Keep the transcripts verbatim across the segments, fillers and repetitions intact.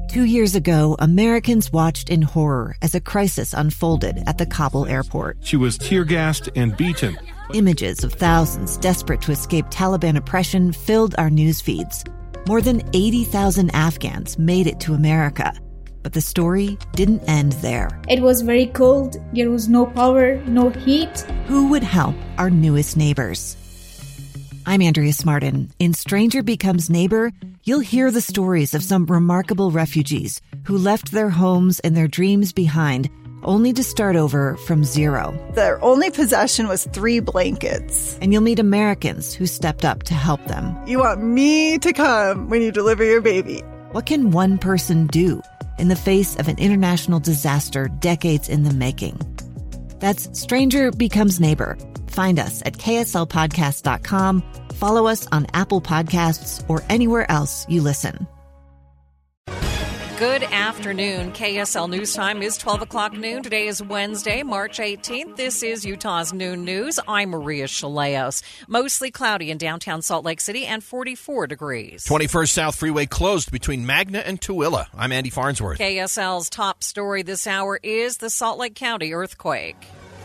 Two years ago, Americans watched in horror as a crisis unfolded at the Kabul airport. She was tear-gassed and beaten. Images of thousands desperate to escape Taliban oppression filled our news feeds. More than eighty thousand Afghans made it to America. But the story didn't end there. It was very cold. There was no power, no heat. Who would help our newest neighbors? I'm Andrea Smartin. In Stranger Becomes Neighbor, you'll hear the stories of some remarkable refugees who left their homes and their dreams behind, only to start over from zero. Their only possession was three blankets. And you'll meet Americans who stepped up to help them. You want me to come when you deliver your baby. What can one person do in the face of an international disaster decades in the making? That's Stranger Becomes Neighbor. Find us at K S L podcast dot com. Follow us on Apple Podcasts or anywhere else you listen. Good afternoon. K S L News Time is twelve o'clock noon. Today is Wednesday, March eighteenth. This is Utah's Noon News. I'm Maria Chaleos. Mostly cloudy in downtown Salt Lake City and forty-four degrees. twenty-first South Freeway closed between Magna and Tooele. I'm Andy Farnsworth. K S L's top story this hour is the Salt Lake County earthquake.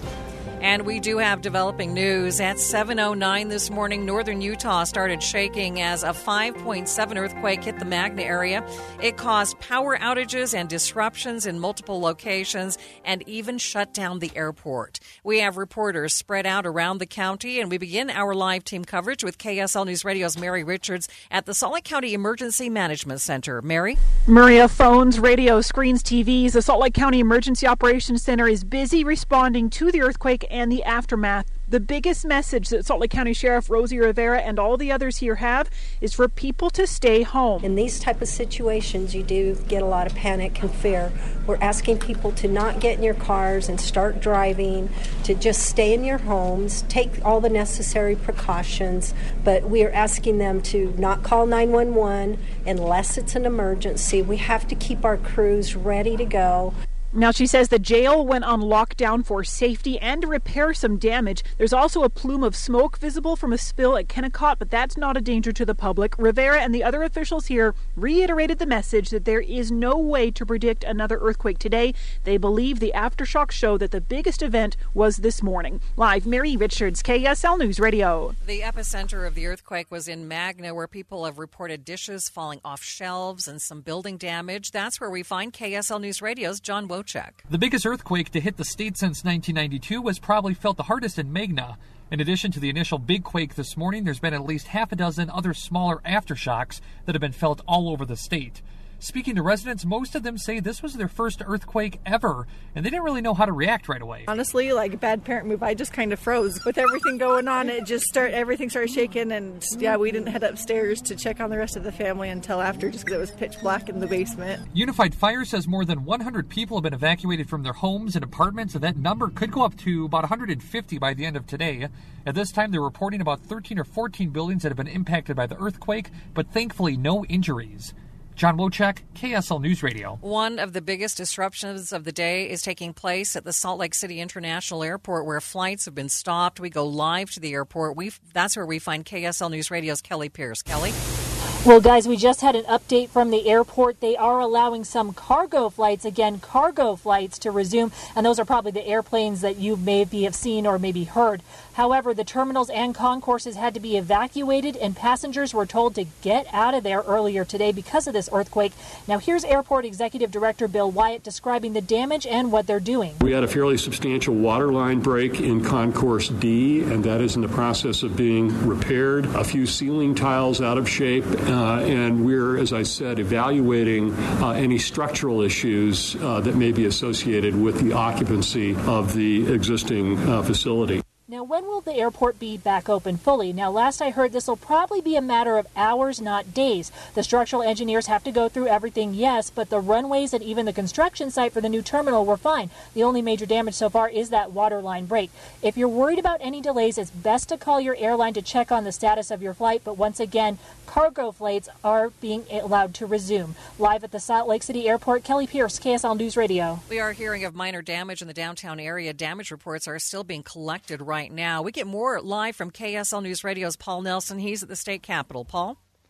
And we do have developing news. At seven oh nine this morning, northern Utah started shaking as a five point seven earthquake hit the Magna area. It caused power outages and disruptions in multiple locations and even shut down the airport. We have reporters spread out around the county, and we begin our live team coverage with K S L News Radio's Mary Richards at the Salt Lake County Emergency Management Center. Mary? Maria, phones, radio, screens, T Vs. The Salt Lake County Emergency Operations Center is busy responding to the earthquake and the aftermath. The biggest message that Salt Lake County Sheriff Rosie Rivera and all the others here have is for people to stay home. In these type of situations, you do get a lot of panic and fear. We're asking people to not get in your cars and start driving, to just stay in your homes, take all the necessary precautions, but we are asking them to not call nine one one unless it's an emergency. We have to keep our crews ready to go. Now, she says the jail went on lockdown for safety and to repair some damage. There's also a plume of smoke visible from a spill at Kennecott, but that's not a danger to the public. Rivera and the other officials here reiterated the message that there is no way to predict another earthquake today. They believe the aftershocks show that the biggest event was this morning. Live, Mary Richards, K S L News Radio. The epicenter of the earthquake was in Magna, where people have reported dishes falling off shelves and some building damage. That's where we find K S L News Radio's John Wojcik. The biggest earthquake to hit the state since nineteen ninety-two was probably felt the hardest in Magna. In addition to the initial big quake this morning, there's been at least half a dozen other smaller aftershocks that have been felt all over the state. Speaking to residents, most of them say this was their first earthquake ever, and they didn't really know how to react right away. Honestly, like a bad parent move, I just kind of froze. With everything going on, it just start everything started shaking, and yeah, we didn't head upstairs to check on the rest of the family until after, just because it was pitch black in the basement. Unified Fire says more than one hundred people have been evacuated from their homes and apartments, and that number could go up to about one hundred fifty by the end of today. At this time, they're reporting about thirteen or fourteen buildings that have been impacted by the earthquake, but thankfully no injuries. John Wojcik, K S L News Radio. One of the biggest disruptions of the day is taking place at the Salt Lake City International Airport, where flights have been stopped. We go live to the airport. We That's where we find K S L News Radio's Kelly Pierce. Kelly? Well, guys, we just had an update from the airport. They are allowing some cargo flights, again, cargo flights to resume, and those are probably the airplanes that you maybe have seen or maybe heard. However, the terminals and concourses had to be evacuated, and passengers were told to get out of there earlier today because of this earthquake. Now, here's Airport Executive Director Bill Wyatt describing the damage and what they're doing. We had a fairly substantial water line break in Concourse D, and that is in the process of being repaired. A few ceiling tiles out of shape. Uh, and we're, as I said, evaluating uh, any structural issues uh, that may be associated with the occupancy of the existing uh, facility. Now, when will the airport be back open fully? Now, last I heard, this will probably be a matter of hours, not days. The structural engineers have to go through everything, yes, but the runways and even the construction site for the new terminal were fine. The only major damage so far is that water line break. If you're worried about any delays, it's best to call your airline to check on the status of your flight. But once again, cargo flights are being allowed to resume. Live at the Salt Lake City Airport, Kelly Pierce, K S L News Radio. We are hearing of minor damage in the downtown area. Damage reports are still being collected right now. We get more live from K S L News Radio's Paul Nelson. He's at the state capitol. Paul?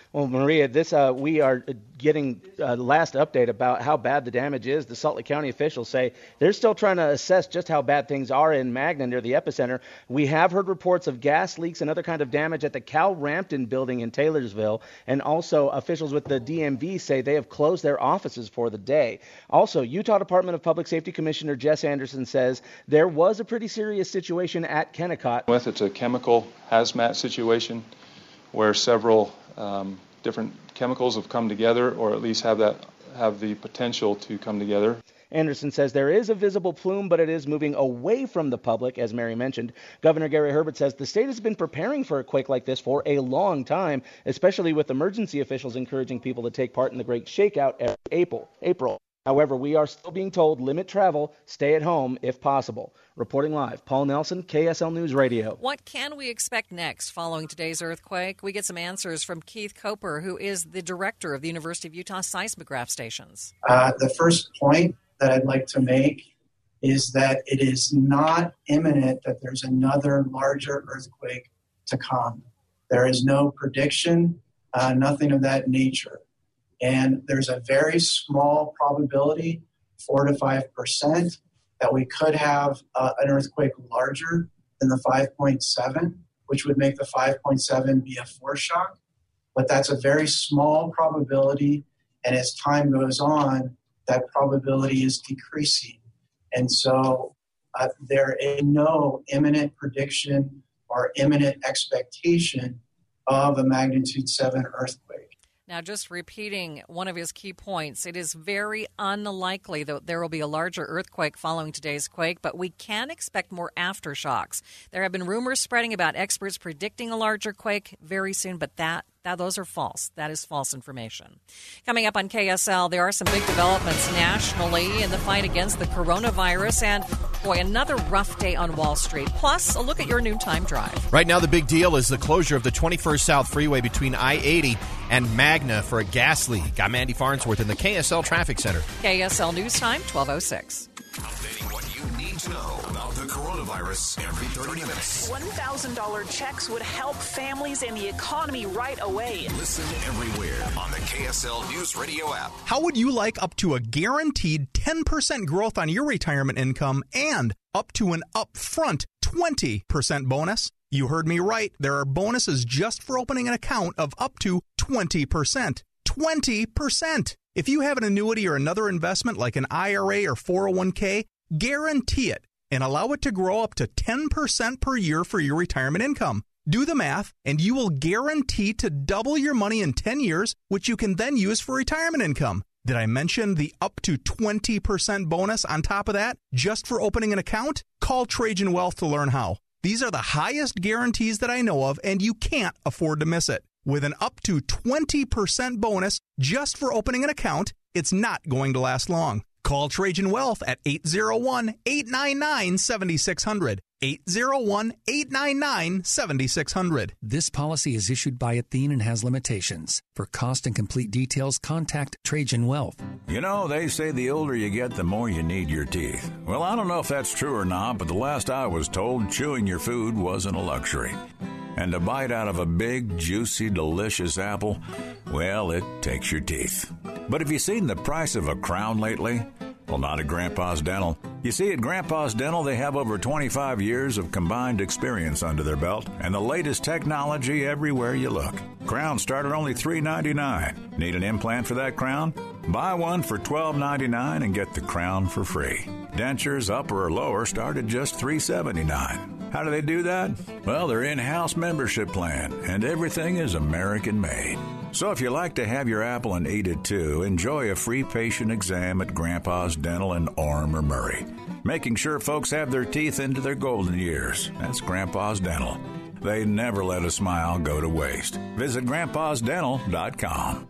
Well, Maria, this uh, we are getting uh, last update about how bad the damage is. The Salt Lake County officials say they're still trying to assess just how bad things are in Magna near the epicenter. We have heard reports of gas leaks and other kind of damage at the Cal Rampton building in Taylorsville, and also officials with the D M V say they have closed their offices for the day. Also, Utah Department of Public Safety Commissioner Jess Anderson says there was a pretty serious situation at Kennecott. With it's a chemical hazmat situation where several um, different chemicals have come together, or at least have that have the potential to come together. Anderson says there is a visible plume, but it is moving away from the public, as Mary mentioned. Governor Gary Herbert says the state has been preparing for a quake like this for a long time, especially with emergency officials encouraging people to take part in the Great Shakeout every April. April. However, we are still being told limit travel, stay at home if possible. Reporting live, Paul Nelson, K S L News Radio. What can we expect next following today's earthquake? We get some answers from Keith Coper, who is the director of the University of Utah Seismograph Stations. Uh, the first point that I'd like to make is that it is not imminent that there's another larger earthquake to come. There is no prediction, uh, nothing of that nature. And there's a very small probability, four to five percent, that we could have uh, an earthquake larger than the five point seven, which would make the five point seven be a foreshock. But that's a very small probability, and as time goes on, that probability is decreasing. And so uh, there is no imminent prediction or imminent expectation of a magnitude seven earthquake. Now, just repeating one of his key points, it is very unlikely that there will be a larger earthquake following today's quake, but we can expect more aftershocks. There have been rumors spreading about experts predicting a larger quake very soon, but that That, those are false. That is false information. Coming up on K S L, there are some big developments nationally in the fight against the coronavirus. And, boy, another rough day on Wall Street. Plus, a look at your noontime drive. Right now, the big deal is the closure of the twenty-first South Freeway between I eighty and Magna for a gas leak. I'm Andy Farnsworth in the K S L Traffic Center. K S L News Time, twelve oh six. Updating what you need to know about the coronavirus every thirty minutes. one thousand dollars checks would help families and the economy right away. Listen everywhere on the K S L News Radio app. How would you like up to a guaranteed ten percent growth on your retirement income and up to an upfront twenty percent bonus? You heard me right. There are bonuses just for opening an account of up to twenty percent. twenty percent. If you have an annuity or another investment like an I R A or four oh one k, guarantee it and allow it to grow up to ten percent per year for your retirement income. Do the math, and you will guarantee to double your money in ten years, which you can then use for retirement income. Did I mention the up to twenty percent bonus on top of that just for opening an account? Call Trajan Wealth to learn how. These are the highest guarantees that I know of, and you can't afford to miss it. With an up to twenty percent bonus just for opening an account, it's not going to last long. Call Trajan Wealth at eight oh one, eight nine nine, seven six zero zero. eight oh one, eight nine nine, seven six zero zero. This policy is issued by Athene and has limitations. For cost and complete details, contact Trajan Wealth. You know, they say the older you get, the more you need your teeth. Well, I don't know if that's true or not, but the last I was told, chewing your food wasn't a luxury. And a bite out of a big, juicy, delicious apple, well, it takes your teeth. But have you seen the price of a crown lately? Well, not at Grandpa's Dental. You see, at Grandpa's Dental, they have over twenty-five years of combined experience under their belt and the latest technology everywhere you look. Crowns start at only three dollars and ninety-nine cents. Need an implant for that crown? Buy one for twelve dollars and ninety-nine cents and get the crown for free. Dentures, upper or lower, start at just three dollars and seventy-nine cents. How do they do that? Well, their in-house membership plan, and everything is American-made. So if you like to have your apple and eat it too, enjoy a free patient exam at Grandpa's Dental in Orem or Murray. Making sure folks have their teeth into their golden years. That's Grandpa's Dental. They never let a smile go to waste. Visit grandpas dental dot com.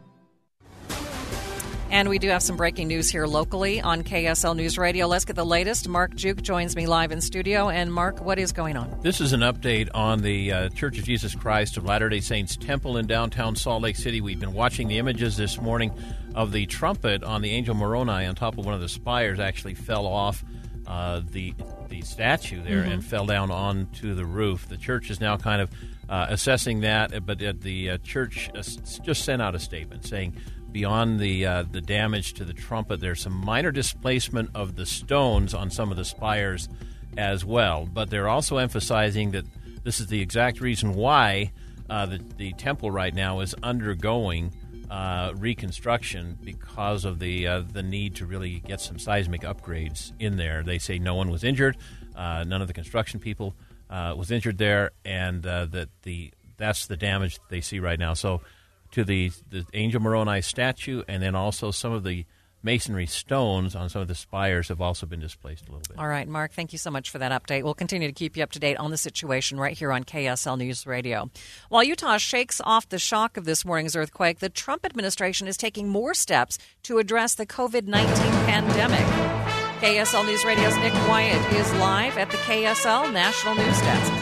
And we do have some breaking news here locally on K S L News Radio. Let's get the latest. Mark Juke joins me live in studio. And, Mark, what is going on? This is an update on the uh, Church of Jesus Christ of Latter-day Saints Temple in downtown Salt Lake City. We've been watching the images this morning of the trumpet on the Angel Moroni on top of one of the spires actually fell off uh, the the statue there mm-hmm. and fell down onto the roof. The church is now kind of uh, assessing that. But uh, the uh, church uh, just sent out a statement saying beyond the uh, the damage to the trumpet, there's some minor displacement of the stones on some of the spires as well. But they're also emphasizing that this is the exact reason why uh, the, the temple right now is undergoing uh, reconstruction, because of the uh, the need to really get some seismic upgrades in there. They say no one was injured, uh, none of the construction people uh, was injured there, and uh, that the that's the damage that they see right now. So to the, the Angel Moroni statue, and then also some of the masonry stones on some of the spires have also been displaced a little bit. All right, Mark, thank you so much for that update. We'll continue to keep you up to date on the situation right here on K S L News Radio. While Utah shakes off the shock of this morning's earthquake, the Trump administration is taking more steps to address the covid nineteen pandemic. K S L News Radio's Nick Wyatt is live at the K S L National News Desk.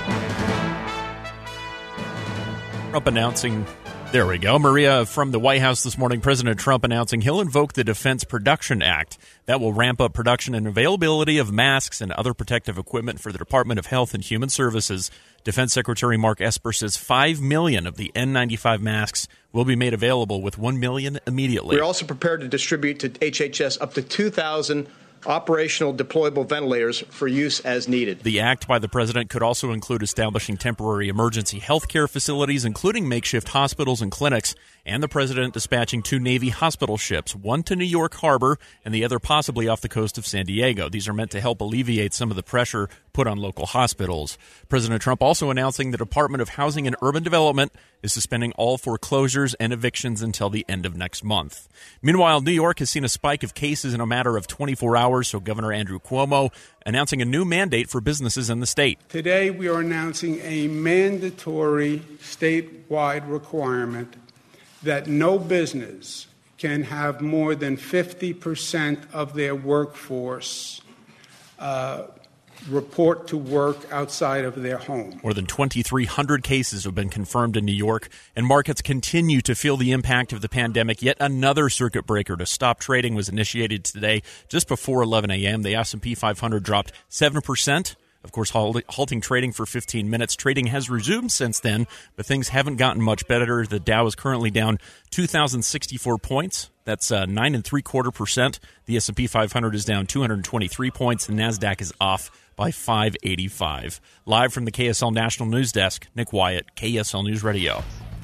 Trump announcing... There we go. Maria, from the White House this morning, President Trump announcing he'll invoke the Defense Production Act. That will ramp up production and availability of masks and other protective equipment for the Department of Health and Human Services. Defense Secretary Mark Esper says five million of the N ninety-five masks will be made available, with one million immediately. We're also prepared to distribute to H H S up to two thousand operational deployable ventilators for use as needed. The act by the president could also include establishing temporary emergency health care facilities, including makeshift hospitals and clinics, and the president dispatching two Navy hospital ships, one to New York Harbor and the other possibly off the coast of San Diego. These are meant to help alleviate some of the pressure put on local hospitals. President Trump also announcing the Department of Housing and Urban Development is suspending all foreclosures and evictions until the end of next month. Meanwhile, New York has seen a spike of cases in a matter of twenty-four hours, so Governor Andrew Cuomo announcing a new mandate for businesses in the state. Today, we are announcing a mandatory statewide requirement that no business can have more than fifty percent of their workforce uh, report to work outside of their home. More than twenty-three hundred cases have been confirmed in New York, and markets continue to feel the impact of the pandemic. Yet another circuit breaker to stop trading was initiated today just before eleven a.m. The S and P five hundred dropped seven percent. Of course, halting trading for fifteen minutes. Trading has resumed since then, but things haven't gotten much better. The Dow is currently down two thousand sixty-four points. That's uh, nine and three quarter percent. The S and P five hundred is down two hundred twenty-three points. The Nasdaq is off by five eighty-five. Live from the K S L National News Desk, Nick Wyatt, K S L News Radio.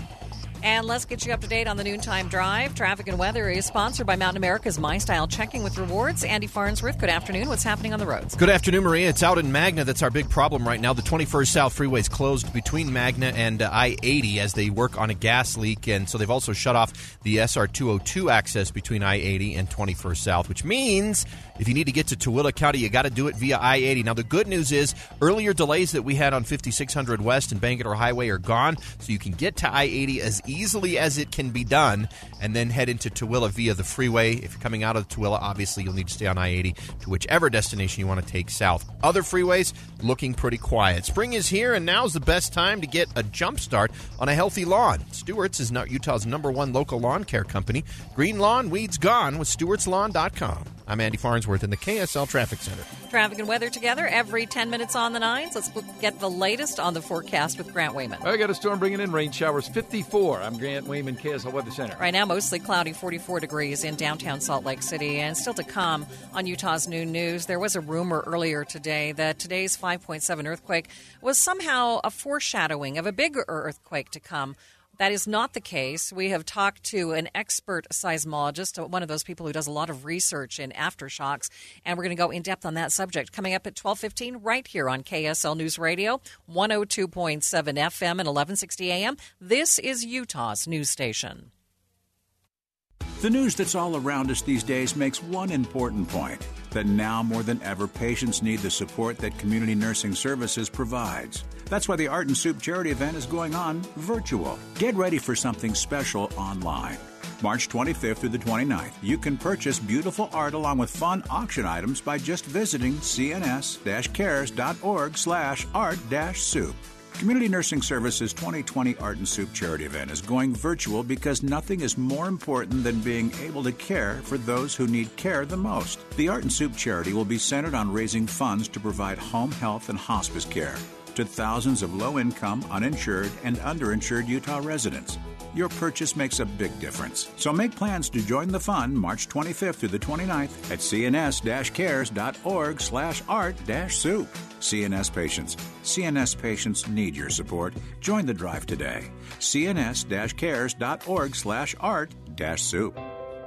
And let's get you up to date on the Noontime Drive. Traffic and weather is sponsored by Mountain America's My Style Checking with Rewards. Andy Farnsworth, good afternoon. What's happening on the roads? Good afternoon, Maria. It's out in Magna. That's our big problem right now. The twenty-first South Freeway is closed between Magna and uh, I eighty as they work on a gas leak. And so they've also shut off the S R two oh two access between I eighty and twenty-first South, which means if you need to get to Tooele County, you got to do it via I eighty. Now, the good news is earlier delays that we had on fifty-six hundred West and Bangalore Highway are gone, so you can get to I eighty as easily as it can be done and then head into Tooele via the freeway. If you're coming out of Tooele, obviously you'll need to stay on I eighty to whichever destination you want to take south. Other freeways looking pretty quiet. Spring is here, and now's the best time to get a jump start on a healthy lawn. Stewart's is not Utah's number one local lawn care company. Green lawn, weeds gone with stewarts lawn dot com. I'm Andy Farnsworth in the K S L Traffic Center. Traffic and weather together every ten minutes on the nines. Let's get the latest on the forecast with Grant Wayman. I got a storm bringing in rain showers, fifty-four. I'm Grant Wayman, K S L Weather Center. Right now, mostly cloudy, forty-four degrees in downtown Salt Lake City. And still to come on Utah's Noon News, there was a rumor earlier today that today's five point seven earthquake was somehow a foreshadowing of a bigger earthquake to come. That is not the case. We have talked to an expert seismologist, one of those people who does a lot of research in aftershocks, and we're going to go in depth on that subject coming up at twelve fifteen right here on K S L News Radio, one oh two point seven F M and eleven sixty A M. This is Utah's news station. The news that's all around us these days makes one important point, that now more than ever, patients need the support that Community Nursing Services provides. That's why the Art and Soup charity event is going on virtual. Get ready for something special online. March twenty-fifth through the twenty-ninth, you can purchase beautiful art along with fun auction items by just visiting cns-cares.org slash art-soup. Community Nursing Services twenty twenty Art and Soup charity event is going virtual because nothing is more important than being able to care for those who need care the most. The Art and Soup charity will be centered on raising funds to provide home health and hospice care. to thousands of low-income, uninsured, and underinsured Utah residents. Your purchase makes a big difference. So make plans to join the fun March twenty-fifth through the twenty-ninth at cns-cares.org slash art-soup. C N S patients. C N S patients need your support. Join the drive today. cns-cares.org slash art-soup.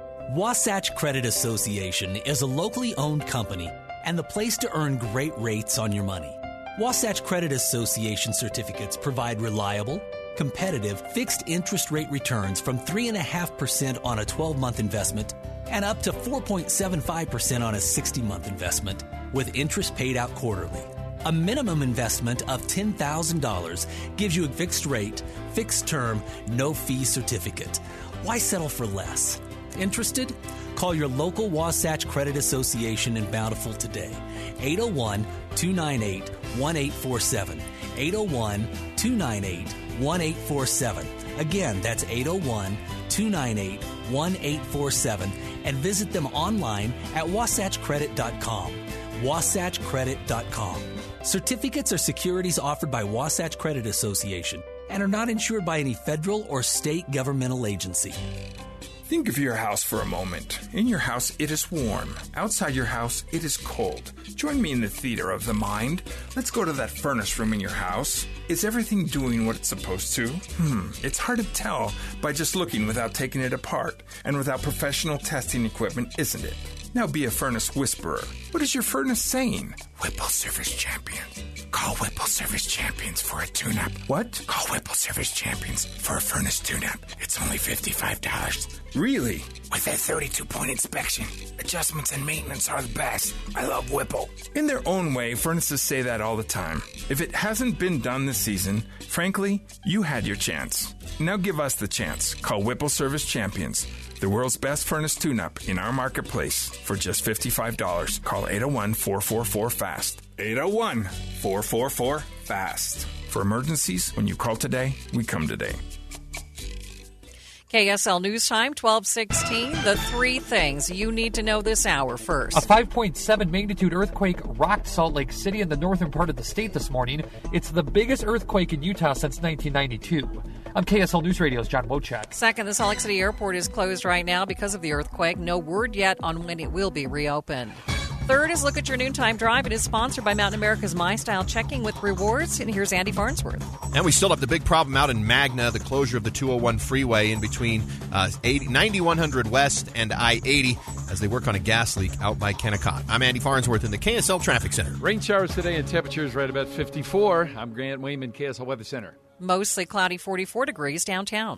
Wasatch Credit Association is a locally owned company and the place to earn great rates on your money. Wasatch Credit Association certificates provide reliable, competitive, fixed interest rate returns from three point five percent on a twelve-month investment and up to four point seven five percent on a sixty-month investment, with interest paid out quarterly. A minimum investment of ten thousand dollars gives you a fixed rate, fixed term, no-fee certificate. Why settle for less? Interested? Call your local Wasatch Credit Association in Bountiful today. eight oh one, two nine eight, one eight four seven. eight oh one, two nine eight, one eight four seven. Again, that's eight oh one, two nine eight, one eight four seven. And visit them online at wasatch credit dot com. wasatch credit dot com. Certificates are securities offered by Wasatch Credit Association and are not insured by any federal or state governmental agency. Think of your house for a moment. In your house, it is warm. Outside your house, it is cold. Join me in the theater of the mind. Let's go to that furnace room in your house. Is everything doing what it's supposed to? Hmm, it's hard to tell by just looking without taking it apart and without professional testing equipment, isn't it? Now be a furnace whisperer. What is your furnace saying? Whipple Service Champions. Call Whipple Service Champions for a tune-up. What? Call Whipple Service Champions for a furnace tune-up. It's only fifty-five dollars. Really? With a thirty-two point inspection. Adjustments and maintenance are the best. I love Whipple. In their own way, furnaces say that all the time. If it hasn't been done this season, frankly, you had your chance. Now give us the chance. Call Whipple Service Champions, the world's best furnace tune-up in our marketplace for just fifty-five dollars. Call eight oh one, four four four, FAST. eight oh one, four four four, FAST. For emergencies, when you call today, we come today. K S L News Time, twelve sixteen. The three things you need to know this hour first. A five point seven magnitude earthquake rocked Salt Lake City in the northern part of the state this morning. It's the biggest earthquake in Utah since nineteen ninety-two. I'm K S L News Radio's John Wojcik. Second, the Salt Lake City airport is closed right now because of the earthquake. No word yet on when it will be reopened. Third is Look at Your Noontime Drive. It is sponsored by Mountain America's MyStyle Checking with Rewards. And here's Andy Farnsworth. And we still have the big problem out in Magna, the closure of the two oh one freeway in between uh, ninety-one hundred West and I eighty as they work on a gas leak out by Kennecott. I'm Andy Farnsworth in the K S L Traffic Center. Rain showers today and temperatures right about fifty-four. I'm Grant Wayman, K S L Weather Center. Mostly cloudy, forty-four degrees downtown.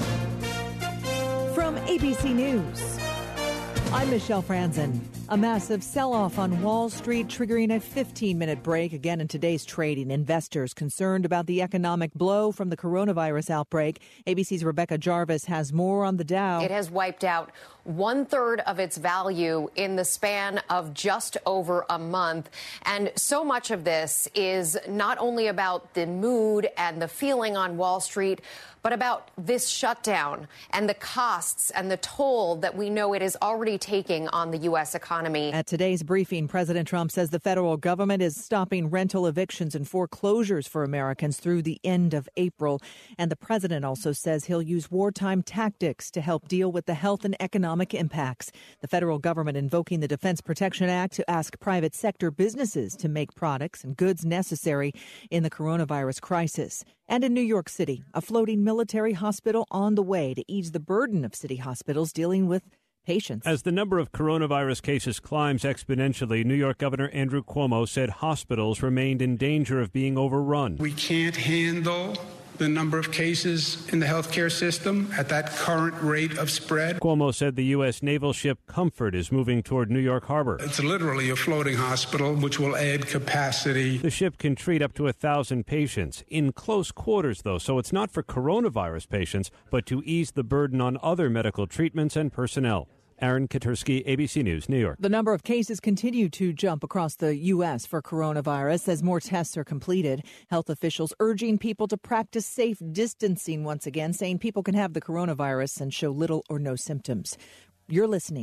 From A B C News, I'm Michelle Franzen. A massive sell-off on Wall Street triggering a fifteen-minute break again in today's trading. Investors concerned about the economic blow from the coronavirus outbreak. A B C's Rebecca Jarvis has more on the Dow. It has wiped out one-third of its value in the span of just over a month. And so much of this is not only about the mood and the feeling on Wall Street, but about this shutdown and the costs and the toll that we know it is already taking on the U S economy. At today's briefing, President Trump says the federal government is stopping rental evictions and foreclosures for Americans through the end of April. And the president also says he'll use wartime tactics to help deal with the health and economic impacts. The federal government invoking the Defense Production Act to ask private sector businesses to make products and goods necessary in the coronavirus crisis. And in New York City, a floating military hospital on the way to ease the burden of city hospitals dealing with patients. As the number of coronavirus cases climbs exponentially, New York Governor Andrew Cuomo said hospitals remained in danger of being overrun. We can't handle the number of cases in the healthcare system at that current rate of spread. Cuomo said the U S naval ship Comfort is moving toward New York Harbor. It's literally a floating hospital, which will add capacity. The ship can treat up to a thousand patients in close quarters, though, so it's not for coronavirus patients, but to ease the burden on other medical treatments and personnel. Aaron Katursky, A B C News, New York. The number of cases continue to jump across the U S for coronavirus as more tests are completed. Health officials urging people to practice safe distancing once again, saying people can have the coronavirus and show little or no symptoms. You're listening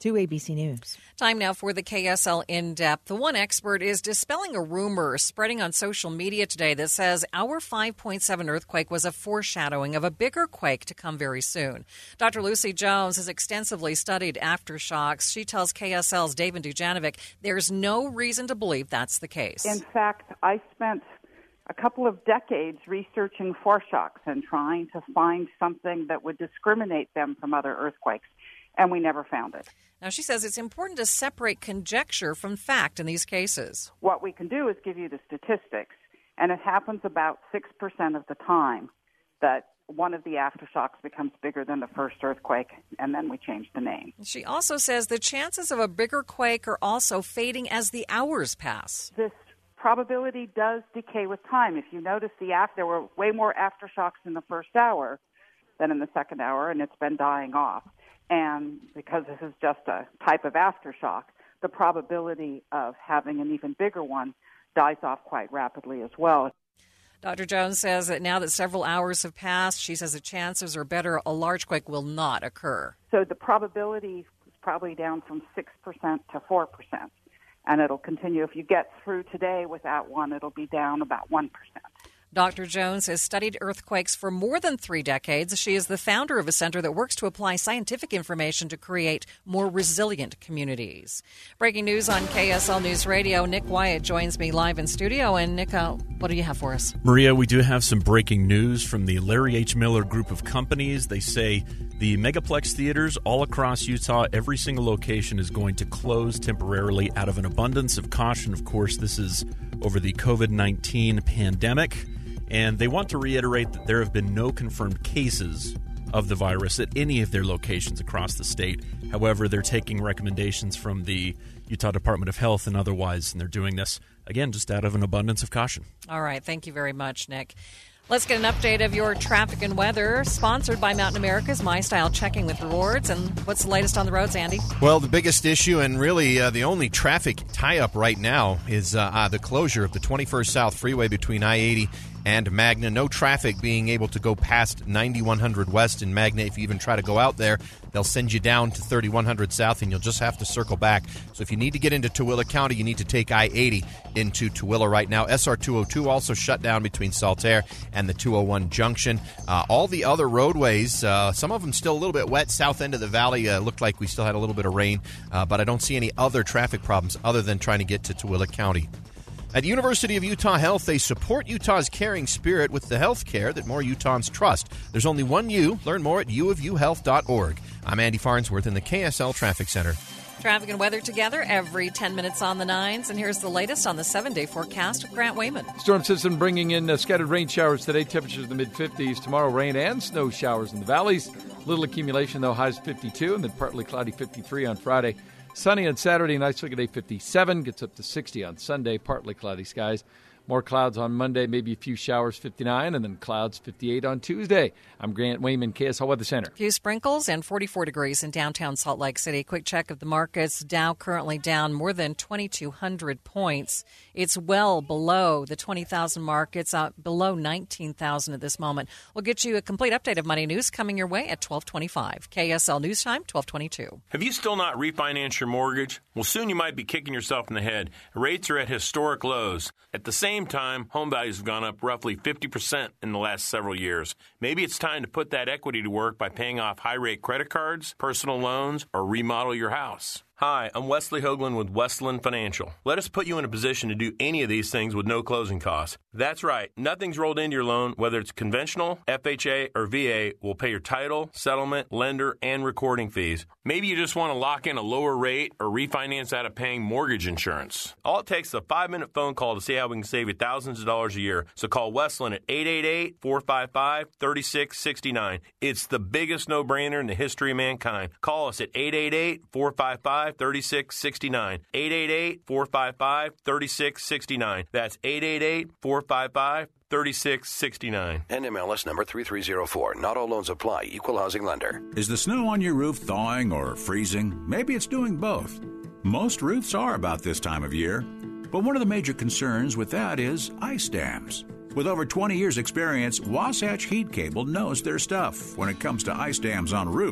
to A B C News. Time now for the K S L In-Depth. The one expert is dispelling a rumor spreading on social media today that says our five point seven earthquake was a foreshadowing of a bigger quake to come very soon. Doctor Lucy Jones has extensively studied aftershocks. She tells K S L's David Dujanovic there's no reason to believe that's the case. In fact, I spent a couple of decades researching foreshocks and trying to find something that would discriminate them from other earthquakes, and we never found it. Now, she says it's important to separate conjecture from fact in these cases. What we can do is give you the statistics, and it happens about six percent of the time that one of the aftershocks becomes bigger than the first earthquake, and then we change the name. She also says the chances of a bigger quake are also fading as the hours pass. This probability does decay with time. If you notice, the af- there were way more aftershocks in the first hour than in the second hour, and it's been dying off. And because this is just a type of aftershock, the probability of having an even bigger one dies off quite rapidly as well. Doctor Jones says that now that several hours have passed, she says the chances are better a large quake will not occur. So the probability is probably down from six percent to four percent. And it'll continue. If you get through today without one, it'll be down about one percent. Doctor Jones has studied earthquakes for more than three decades. She is the founder of a center that works to apply scientific information to create more resilient communities. Breaking news on K S L News Radio. Nick Wyatt joins me live in studio. And Nick, uh, what do you have for us? Maria, we do have some breaking news from the Larry H. Miller Group of Companies. They say the Megaplex theaters all across Utah, every single location is going to close temporarily out of an abundance of caution. Of course, this is over the covid nineteen pandemic. And they want to reiterate that there have been no confirmed cases of the virus at any of their locations across the state. However, they're taking recommendations from the Utah Department of Health and otherwise, and they're doing this, again, just out of an abundance of caution. All right. Thank you very much, Nick. Let's get an update of your traffic and weather, sponsored by Mountain America's My Style Checking with Rewards. And what's the latest on the roads, Andy? Well, the biggest issue and really uh, the only traffic tie-up right now is uh, uh, the closure of the twenty-first South Freeway between I eighty and Magna. No traffic being able to go past ninety-one hundred West in Magna. If you even try to go out there, they'll send you down to thirty-one hundred South, and you'll just have to circle back. So if you need to get into Tooele County, you need to take I eighty into Tooele right now. S R two oh two also shut down between Saltaire and the two oh one junction. Uh, all the other roadways, uh, some of them still a little bit wet. South end of the valley uh, looked like we still had a little bit of rain, uh, but I don't see any other traffic problems other than trying to get to Tooele County. At the University of Utah Health, they support Utah's caring spirit with the health care that more Utahns trust. There's only one U. Learn more at u of u health dot org. I'm Andy Farnsworth in the K S L Traffic Center. Traffic and weather together every ten minutes on the nines. And here's the latest on the seven-day forecast with Grant Wayman. Storm system bringing in uh, scattered rain showers today. Temperatures in the mid-fifties. Tomorrow, rain and snow showers in the valleys. Little accumulation, though, highs fifty-two, and then partly cloudy fifty-three on Friday. Sunny on Saturday, nice look at day fifty-seven, gets up to sixty on Sunday, partly cloudy skies. More clouds on Monday, maybe a few showers, fifty-nine, and then clouds, fifty-eight on Tuesday. I'm Grant Wayman, K S L Weather Center. A few sprinkles and forty-four degrees in downtown Salt Lake City. Quick check of the markets. Dow currently down more than twenty-two hundred points. It's well below the twenty thousand mark. It's uh, below nineteen thousand at this moment. We'll get you a complete update of money news coming your way at twelve twenty-five. K S L News Time, twelve twenty-two. Have you still not refinanced your mortgage? Well, soon you might be kicking yourself in the head. Rates are at historic lows. At the same time, home values have gone up roughly fifty percent in the last several years. Maybe it's time to put that equity to work by paying off high-rate credit cards, personal loans, or remodel your house. Hi, I'm Wesley Hoagland with Westland Financial. Let us put you in a position to do any of these things with no closing costs. That's right. Nothing's rolled into your loan, whether it's conventional, F H A, or V A. We'll pay your title, settlement, lender, and recording fees. Maybe you just want to lock in a lower rate or refinance out of paying mortgage insurance. All it takes is a five-minute phone call to see how we can save you thousands of dollars a year. So call Westland at eight eight eight, four five five, three six six nine. It's the biggest no-brainer in the history of mankind. Call us at eight eight eight, four five five, three six six nine. eight eight eight, four five five, three six six nine. That's eight eight eight, four five five, three six six nine. N M L S number three three zero four. Not all loans apply. Equal housing lender. Is the snow on your roof thawing or freezing? Maybe it's doing both. Most roofs are about this time of year. But one of the major concerns with that is ice dams. With over twenty years experience, Wasatch Heat Cable knows their stuff when it comes to ice dams on roofs.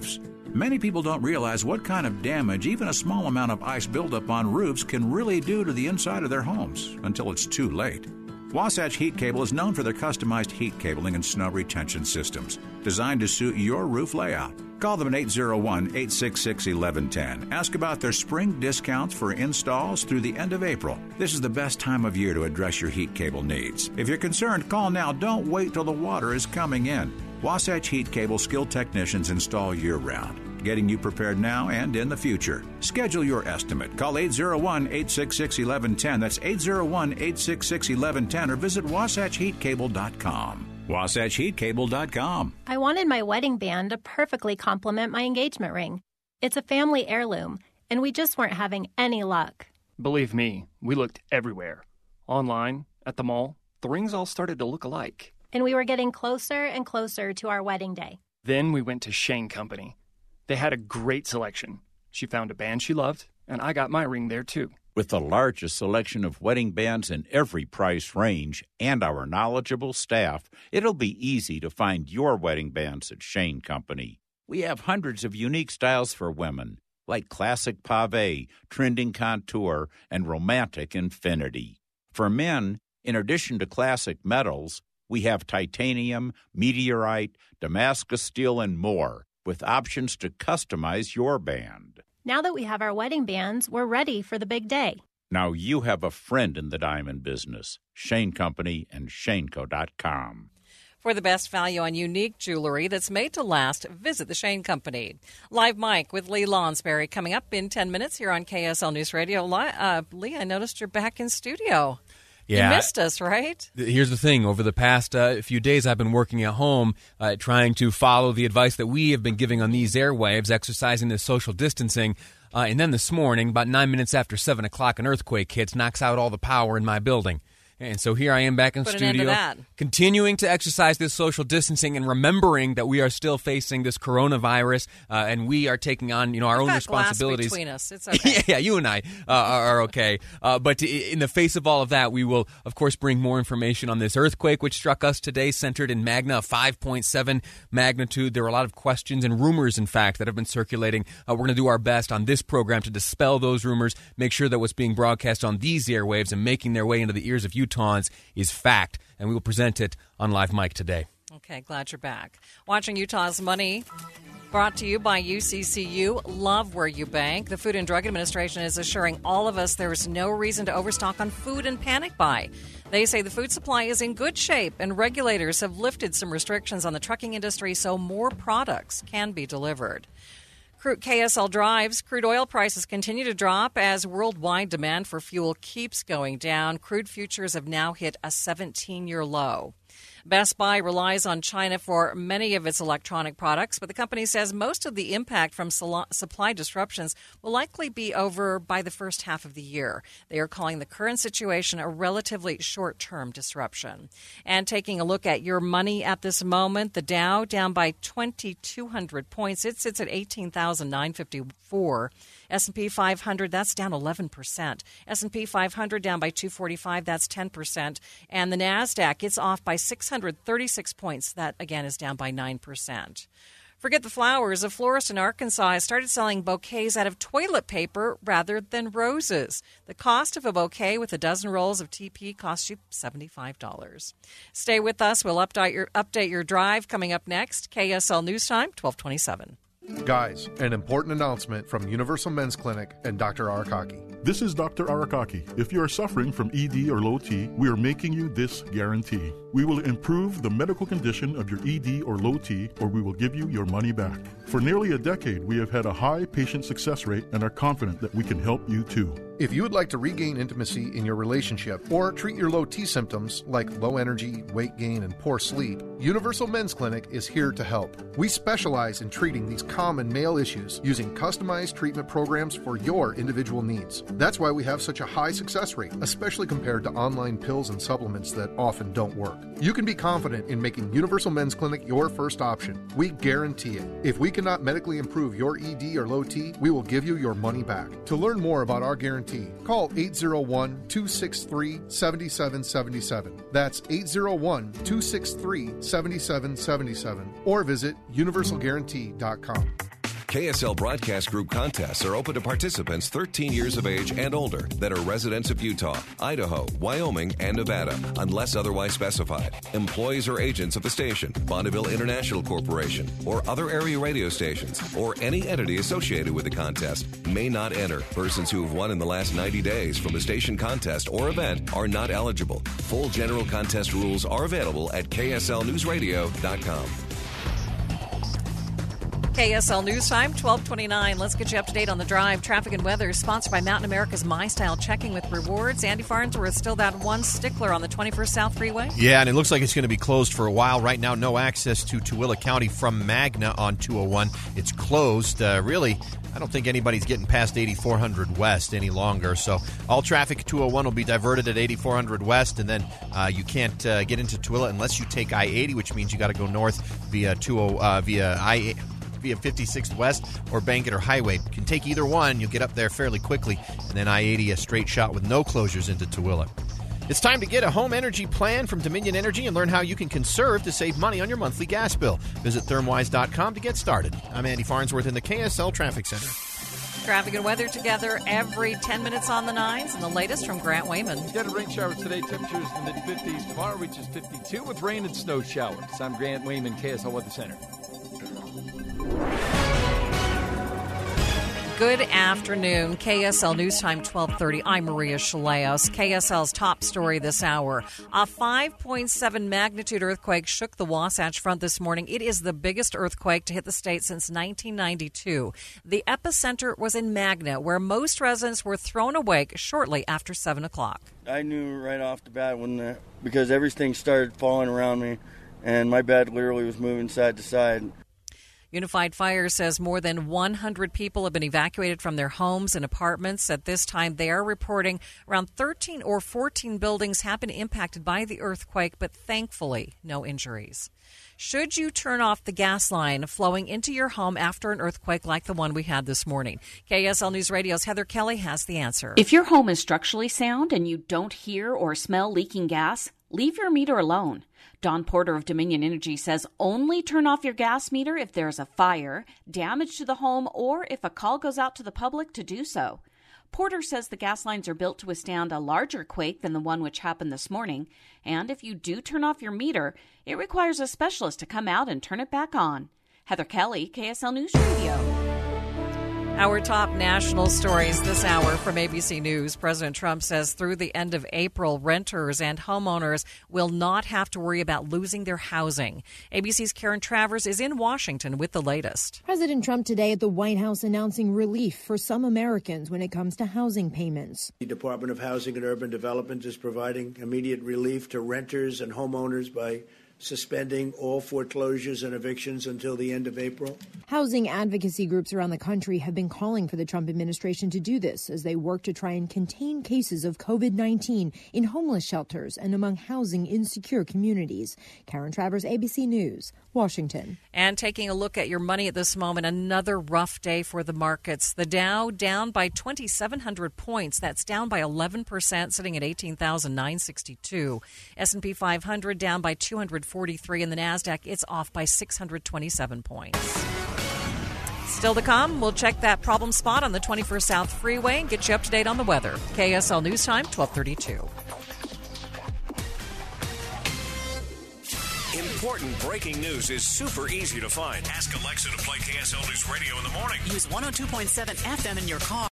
Many people don't realize what kind of damage even a small amount of ice buildup on roofs can really do to the inside of their homes until it's too late. Wasatch Heat Cable is known for their customized heat cabling and snow retention systems designed to suit your roof layout. Call them at eight zero one, eight six six, one one one zero. Ask about their spring discounts for installs through the end of April. This is the best time of year to address your heat cable needs. If you're concerned, call now. Don't wait till the water is coming in. Wasatch Heat Cable skilled technicians install year-round, getting you prepared now and in the future. Schedule your estimate. Call eight zero one, eight six six, one one one zero. That's eight zero one, eight six six, one one one zero or visit wasatch heat cable dot com. wasatch heat cable dot com. I wanted my wedding band to perfectly complement my engagement ring. It's a family heirloom, and we just weren't having any luck. Believe me, we looked everywhere. Online, at the mall, the rings all started to look alike. And we were getting closer and closer to our wedding day. Then we went to Shane Company. They had a great selection. She found a band she loved, and I got my ring there too. With the largest selection of wedding bands in every price range and our knowledgeable staff, it'll be easy to find your wedding bands at Shane Company. We have hundreds of unique styles for women, like classic pave, trending contour, and romantic infinity. For men, in addition to classic metals, we have titanium, meteorite, Damascus steel, and more, with options to customize your band. Now that we have our wedding bands, we're ready for the big day. Now you have a friend in the diamond business. Shane Company and shane co dot com. For the best value on unique jewelry that's made to last, visit the Shane Company. Live Mike with Lee Lonsberry coming up in ten minutes here on K S L News Radio. Uh, Lee, I noticed you're back in studio. Yeah. You missed us, right? Here's the thing. Over the past uh, few days, I've been working at home uh, trying to follow the advice that we have been giving on these airwaves, exercising this social distancing. Uh, and then this morning, about nine minutes after seven o'clock, an earthquake hits, knocks out all the power in my building. And so here I am back in Put studio, an end to that. continuing to exercise this social distancing and remembering that we are still facing this coronavirus, uh, and we are taking on, you know, our We've own got responsibilities. glass between us. It's okay. yeah, you and I uh, are, are okay. Uh, but to, in the face of all of that, we will, of course, bring more information on this earthquake, which struck us today, centered in Magna, a five point seven magnitude. There are a lot of questions and rumors, in fact, that have been circulating. Uh, we're going to do our best on this program to dispel those rumors, make sure that what's being broadcast on these airwaves and making their way into the ears of Utahns is fact, and we will present it on Live Mike today. Okay, glad you're back. Watching Utah's Money, brought to you by U C C U. Love where you bank. The Food and Drug Administration is assuring all of us there is no reason to overstock on food and panic buy. They say the food supply is in good shape, and regulators have lifted some restrictions on the trucking industry so more products can be delivered. K S L drives. Crude oil prices continue to drop as worldwide demand for fuel keeps going down. Crude futures have now hit a seventeen-year low. Best Buy relies on China for many of its electronic products, but the company says most of the impact from supply disruptions will likely be over by the first half of the year. They are calling the current situation a relatively short-term disruption. And taking a look at your money at this moment, the Dow down by twenty-two hundred points. It sits at eighteen thousand nine hundred fifty-four. S and P five hundred, that's down eleven percent. S and P five hundred down by two forty-five, that's ten percent. And the NASDAQ, it's off by six hundred thirty-six points. That, again, is down by nine percent. Forget the flowers. A florist in Arkansas has started selling bouquets out of toilet paper rather than roses. The cost of a bouquet with a dozen rolls of T P costs you seventy-five dollars. Stay with us. We'll update your, update your drive coming up next. K S L News Time, twelve twenty-seven. Guys, an important announcement from Universal Men's Clinic and Doctor Arakaki. This is Doctor Arakaki. If you are suffering from E D or low T, we are making you this guarantee. We will improve the medical condition of your E D or low T, or we will give you your money back. For nearly a decade, we have had a high patient success rate and are confident that we can help you too. If you would like to regain intimacy in your relationship or treat your low T symptoms like low energy, weight gain, and poor sleep, Universal Men's Clinic is here to help. We specialize in treating these common male issues using customized treatment programs for your individual needs. That's why we have such a high success rate, especially compared to online pills and supplements that often don't work. You can be confident in making Universal Men's Clinic your first option. We guarantee it. If we cannot medically improve your E D or low T, we will give you your money back. To learn more about our guarantee, call eight zero one, two six three, seven seven seven seven. That's eight zero one, two six three, seven seven seven seven. Or visit universal guarantee dot com. K S L Broadcast Group contests are open to participants thirteen years of age and older that are residents of Utah, Idaho, Wyoming, and Nevada, unless otherwise specified. Employees or agents of the station, Bonneville International Corporation, or other area radio stations, or any entity associated with the contest may not enter. Persons who have won in the last ninety days from a station contest or event are not eligible. Full general contest rules are available at K S L news radio dot com. K S L News Time, twelve twenty-nine. Let's get you up to date on the drive. Traffic and weather is sponsored by Mountain America's MyStyle Checking with Rewards. Andy Farnsworth, still that one stickler on the twenty-first South Freeway? Yeah, and it looks like it's going to be closed for a while. Right now, no access to Tooele County from Magna on two oh one. It's closed. Uh, really, I don't think anybody's getting past eighty-four hundred West any longer. So all traffic at two oh one will be diverted at eighty-four hundred West, and then uh, you can't uh, get into Tooele unless you take I eighty, which means you got to go north via two oh uh, via I eighty. Via fifty-sixth West or Bankett or Highway. You can take either one. You'll get up there fairly quickly. And then I eighty, a straight shot with no closures into Tooele. It's time to get a home energy plan from Dominion Energy and learn how you can conserve to save money on your monthly gas bill. Visit thermwise dot com to get started. I'm Andy Farnsworth in the K S L Traffic Center. Traffic and weather together every ten minutes on the nines, and the latest from Grant Wayman. Scattered rain showers today, temperatures in the mid-fifties. Tomorrow reaches fifty-two with rain and snow showers. I'm Grant Wayman, K S L Weather Center. Good afternoon. K S L News Time, twelve thirty. I'm Maria Chaleos. K S L's top story this hour. A five point seven magnitude earthquake shook the Wasatch Front this morning. It is the biggest earthquake to hit the state since nineteen ninety-two. The epicenter was in Magna, where most residents were thrown awake shortly after seven o'clock. I knew right off the bat when the, because everything started falling around me, and my bed literally was moving side to side. Unified Fire says more than one hundred people have been evacuated from their homes and apartments. At this time, they are reporting around thirteen or fourteen buildings have been impacted by the earthquake, but thankfully, no injuries. Should you turn off the gas line flowing into your home after an earthquake like the one we had this morning? K S L News Radio's Heather Kelly has the answer. If your home is structurally sound and you don't hear or smell leaking gas, leave your meter alone. Don Porter of Dominion Energy says only turn off your gas meter if there is a fire, damage to the home, or if a call goes out to the public to do so. Porter says the gas lines are built to withstand a larger quake than the one which happened this morning, and if you do turn off your meter, it requires a specialist to come out and turn it back on. Heather Kelly, K S L News Radio. Our top national stories this hour from A B C News. President Trump says through the end of April, renters and homeowners will not have to worry about losing their housing. A B C's Karen Travers is in Washington with the latest. President Trump today at the White House announcing relief for some Americans when it comes to housing payments. The Department of Housing and Urban Development is providing immediate relief to renters and homeowners by suspending all foreclosures and evictions until the end of April. Housing advocacy groups around the country have been calling for the Trump administration to do this as they work to try and contain cases of COVID nineteen in homeless shelters and among housing insecure communities. Karen Travers, A B C News, Washington. And taking a look at your money at this moment, another rough day for the markets. The Dow down by twenty-seven hundred points. That's down by eleven percent, sitting at eighteen thousand nine hundred sixty-two. S and P five hundred down by two hundred forty-three, and the NASDAQ, it's off by six hundred twenty-seven points. Still to come, we'll check that problem spot on the twenty-first South Freeway and get you up to date on the weather. K S L News Time, twelve thirty-two. Important breaking news is super easy to find. Ask Alexa to play K S L News Radio in the morning. Use one oh two point seven F M in your car.